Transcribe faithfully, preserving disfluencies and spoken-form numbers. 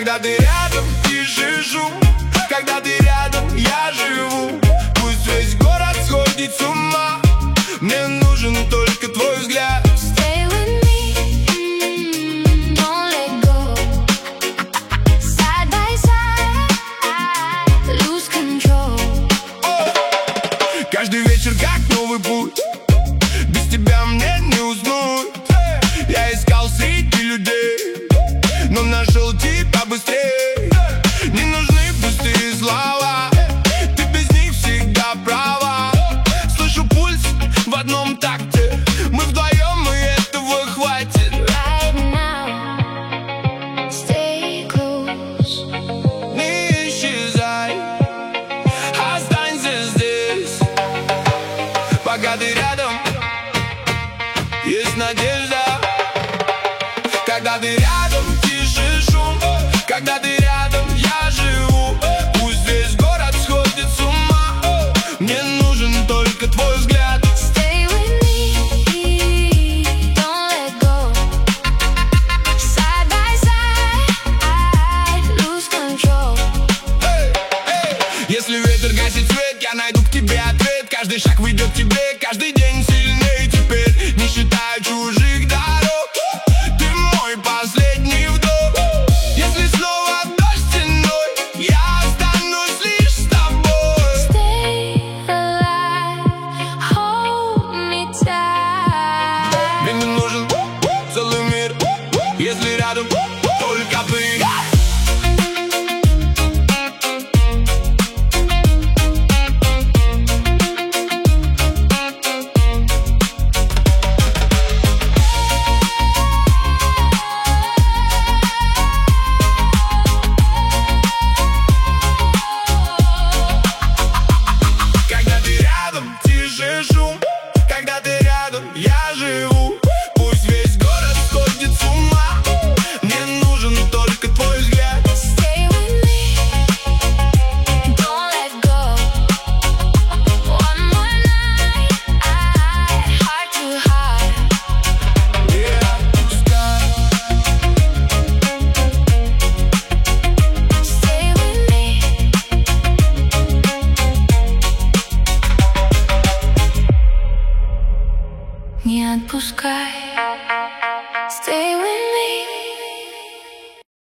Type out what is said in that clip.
Когда ты рядом, тише шум. Когда ты рядом, я живу. Пусть весь город сходит с ума. Мне нужен только твой взгляд. Stay with me, don't let go. Side by side, lose control. Каждый вечер как новый путь. Без тебя мне не уснуть. Я искал среди людей, но нашел тебя быстрее. Не нужны пустые слова, ты без них всегда права. Слышу пульс в одном такте. Мы вдвоем, и этого хватит. Right now, stay close. Не исчезай, останься здесь. Пока ты рядом, есть надежда. Когда ты рядом, тише шум. Когда ты рядом, я живу. Пусть весь город сходит с ума. Мне нужен только твой взгляд. Stay with me, don't let go. Side by side, lose control. Эй, эй. Если ветер гасит свет, я найду к тебе ответ. Каждый шаг ведет к тебе, каждый день сильнее теперь. Не считая чужих дорог, ты мой последний вдох. Если снова дождь стеной, я останусь лишь с тобой. Stay alive, hold me tight. Мне не нужен целый мир, если рядом только ты. Когда ты рядом, тише шум. Когда ты рядом, я живу. Пусть весь город сходит с ума. Мне нужен только твой взгляд. Stay with me, don't let go. One more night, heart to heart. Не отпускай. Stay with me. Не отпускай.